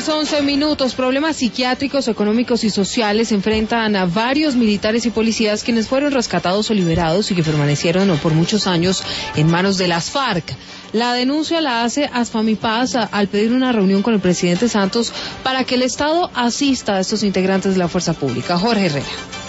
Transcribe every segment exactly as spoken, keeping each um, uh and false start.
once minutos. Problemas psiquiátricos, económicos y sociales enfrentan a varios militares y policías quienes fueron rescatados o liberados y que permanecieron por muchos años en manos de las FARC. La denuncia la hace ASFAMIPAS al pedir una reunión con el presidente Santos para que el Estado asista a estos integrantes de la fuerza pública. Jorge Herrera.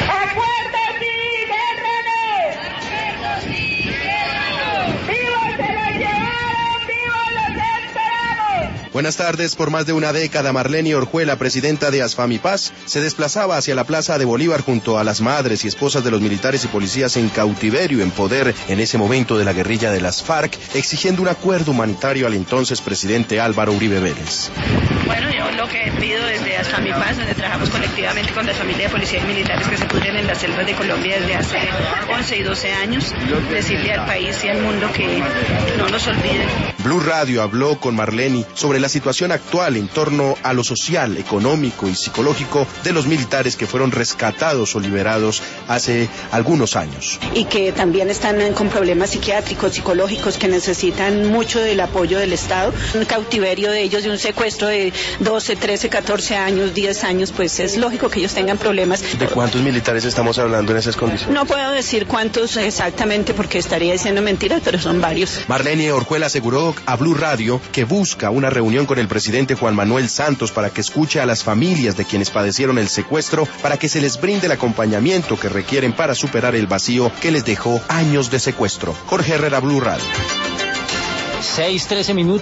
Buenas tardes. Por más de una década, Marlene Orjuela, presidenta de ASFAMIPAS, se desplazaba hacia la Plaza de Bolívar junto a las madres y esposas de los militares y policías en cautiverio, en poder en ese momento de la guerrilla de las FARC, exigiendo un acuerdo humanitario al entonces presidente Álvaro Uribe Vélez. Bueno, yo lo que pido desde ASFAMIPAS, donde trabajamos colectivamente con las familias de policías y militares que se pudren en las selvas de Colombia desde hace once y doce años, decirle al país y al mundo que no nos olviden. Blue Radio habló con Marlene sobre la situación actual en torno a lo social, económico y psicológico de los militares que fueron rescatados o liberados hace algunos años. Y que también están con problemas psiquiátricos, psicológicos, que necesitan mucho del apoyo del Estado. Un cautiverio de ellos, de un secuestro de doce, trece, catorce años, diez años, pues es lógico que ellos tengan problemas. ¿De cuántos militares estamos hablando en esas condiciones? No puedo decir cuántos exactamente porque estaría diciendo mentiras, pero son varios. Marlene Orjuela aseguró a Blue Radio que busca una reunión con el presidente Juan Manuel Santos para que escuche a las familias de quienes padecieron el secuestro, para que se les brinde el acompañamiento que requieren para superar el vacío que les dejó años de secuestro. Jorge Herrera, Blue Radio. seis, trece minutos.